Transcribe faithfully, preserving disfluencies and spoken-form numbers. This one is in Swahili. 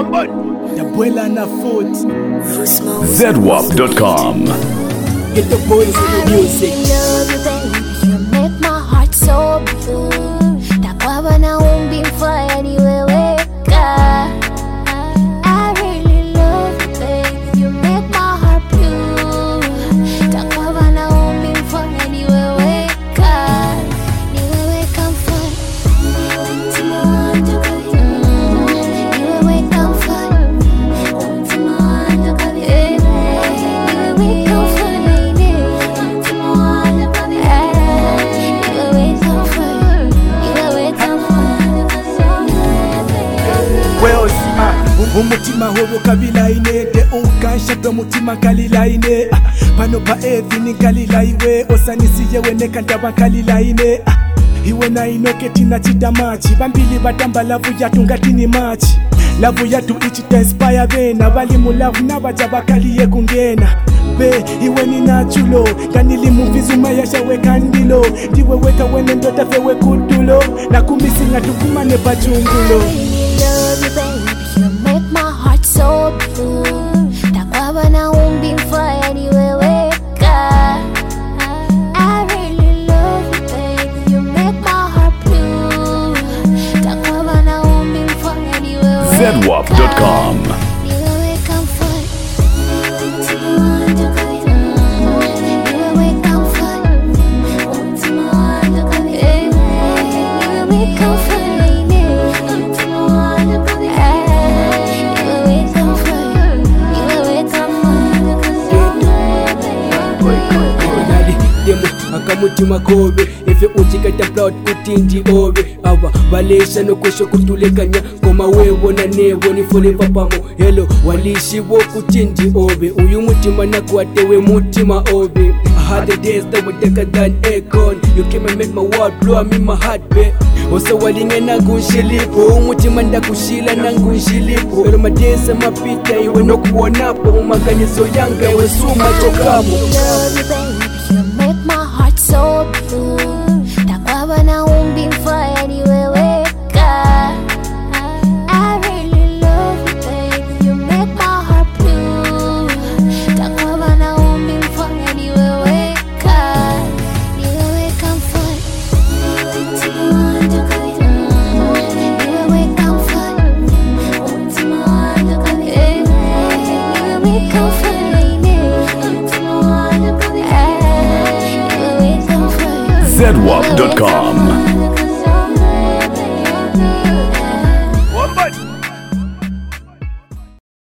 The Abuela na foot. Z W A P dot com. Get the boys in the music. Love you, baby. You make my heart so blue. Takwaba na umbi mfaya ni weweka. I really love you, baby. You make my heart blue. Takwaba na umbi mfaya ni weweka. Ni weweka mfaya. Ultima wanda kabi. Ni weweka mfaya. Ultima wanda kabi. Ni weweka mfaya. Umutima hobo kabila ine de ukansha pe mutima kalila ine pano pa evi ni kalila iwe osanisiye wene kandaba kalila ine iwe na inoke tina chita machi bambili batamba lavu yatu ngatini machi lavu yatu ichita inspire bena bali mu lavu nabaja bakaliye kungena be iwe ni nachulo kanili muvizuma yashawe kandilo ndiwe weka wene ndota fewe kutulo na kumisi ngatukuma pachungulo. Love you, baby. You make my heart so blue. Takwaba na umbi mfaya ni weweka. I really love you, baby. You make my heart blue. Takwaba na umbi mfaya ni weweka. Z W A P dot com. Ni weweka mfaya. Ultima wanda kabi. Ni weweka mfaya. Ultima wanda kabi. Ni weweka mfaya. Akamutima kobe efe uchikata proud utindi obe aba balesha no kwesho kutulekanya koma wewo na newo ni forever pamo hello walishi wo kutindi obe uyu mutima nakwatewe mutima obe I had the days that were thicker than aircon. You came and make my world blow, I'm in my heart, babe. Osa walinga nangunshilipo umutima ndakushila nangunshilipo ero madesa mapita iwe nokuonapo umaganizo yanga iwe suma tokapo. Love you, baby. You make my heart so blue. Takwaba na umbi mfaya ni weweka. I really love you, baby. You make my heart blue. Takwaba na umbi mfaya ni weweka. Ni weweka mfaya. Ultima wanda kabi. Ni weweka mfaya. Ultima wanda kabi. Ni weweka mfaya. Z W A P dot com.